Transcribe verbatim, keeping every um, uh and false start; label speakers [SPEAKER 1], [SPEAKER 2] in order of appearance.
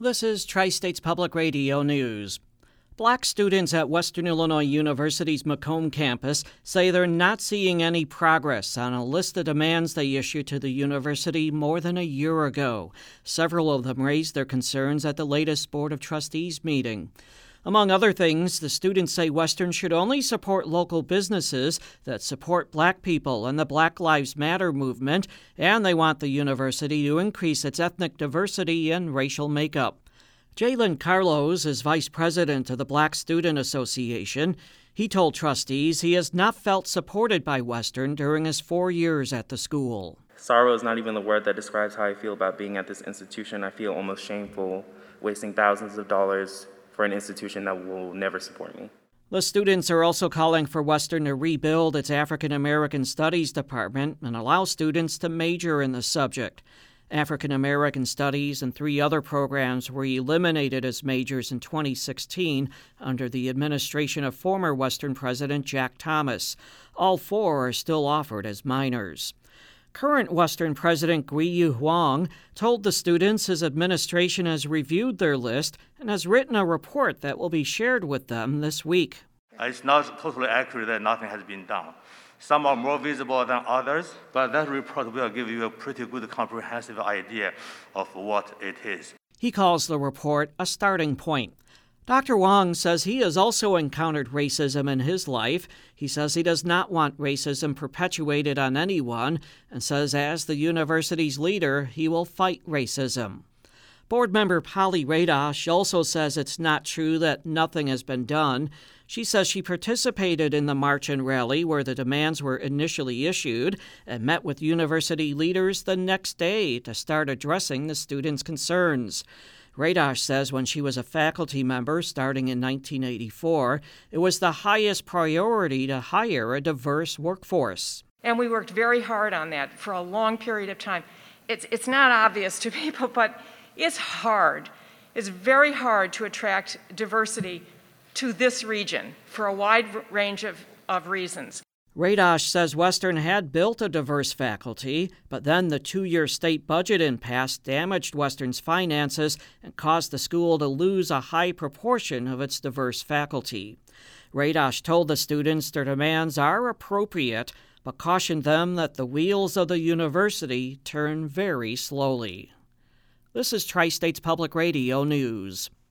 [SPEAKER 1] This is Tri-States Public Radio News. Black students at Western Illinois University's Macomb campus say they're not seeing any progress on a list of demands they issued to the university more than a year ago. Several of them raised their concerns at the latest Board of Trustees meeting. Among other things, the students say Western should only support local businesses that support black people and the Black Lives Matter movement, and they want the university to increase its ethnic diversity and racial makeup. Jalen Carlos is vice president of the Black Student Association. He told trustees he has not felt supported by Western during his four years at the school.
[SPEAKER 2] Sorrow is not even the word that describes how I feel about being at this institution. I feel almost shameful, wasting thousands of dollars for an institution that will never support me.
[SPEAKER 1] The students are also calling for Western to rebuild its African American Studies department and allow students to major in the subject. African American Studies and three other programs were eliminated as majors in twenty sixteen under the administration of former Western President Jack Thomas. All four are still offered as minors. Current Western President Guiyu Huang told the students his administration has reviewed their list and has written a report that will be shared with them this week.
[SPEAKER 3] It's not totally accurate that nothing has been done. Some are more visible than others, but that report will give you a pretty good comprehensive idea of what it is.
[SPEAKER 1] He calls the report a starting point. Doctor Wang says he has also encountered racism in his life. He says he does not want racism perpetuated on anyone and says as the university's leader, he will fight racism. Board member Polly Radosh also says it's not true that nothing has been done. She says she participated in the march and rally where the demands were initially issued and met with university leaders the next day to start addressing the students' concerns. Radosh says when she was a faculty member starting in nineteen eighty-four, it was the highest priority to hire a diverse workforce.
[SPEAKER 4] And we worked very hard on that for a long period of time. It's, it's not obvious to people, but it's hard. It's very hard to attract diversity to this region for a wide range of, of reasons.
[SPEAKER 1] Radosh says Western had built a diverse faculty, but then the two-year state budget impasse damaged Western's finances and caused the school to lose a high proportion of its diverse faculty. Radosh told the students their demands are appropriate, but cautioned them that the wheels of the university turn very slowly. This is Tri-States Public Radio News.